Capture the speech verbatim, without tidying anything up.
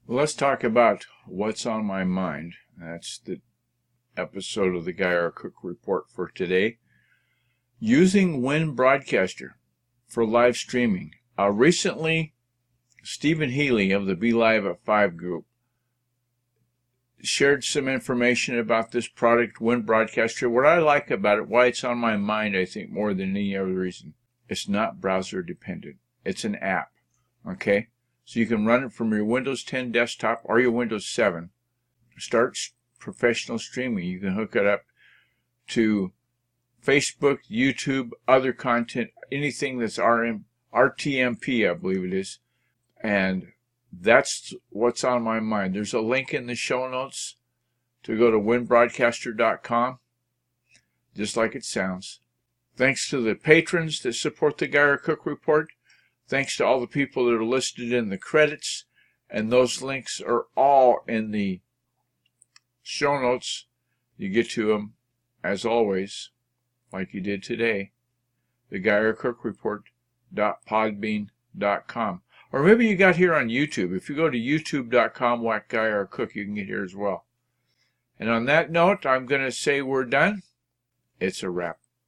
Let's talk about what's on my mind. That's the episode of the Guy R. Cook Report for today. Using WinBroadcaster for live streaming. Uh, recently, Stephen Healy of the Be Live at five group shared some information about this product, WinBroadcaster. What I like about it, why it's on my mind, I think, more than any other reason, it's not browser dependent. It's an app, okay? So you can run it from your Windows ten desktop or your Windows seven. Start professional streaming. You can hook it up to Facebook, YouTube, other content, anything that's R M, R T M P, I believe it is. And that's what's on my mind. There's a link in the show notes to go to win broadcaster dot com, just like it sounds. Thanks to the patrons that support the Guy R. Cook Report. Thanks to all the people that are listed in the credits. And those links are all in the show notes. You get to them, as always, like you did today, the Guy R. Cook Report dot podbean dot com. Or maybe you got here on YouTube. If you go to youtube dot com whack Guy R. Cook, you can get here as well. And on that note, I'm going to say we're done. It's a wrap.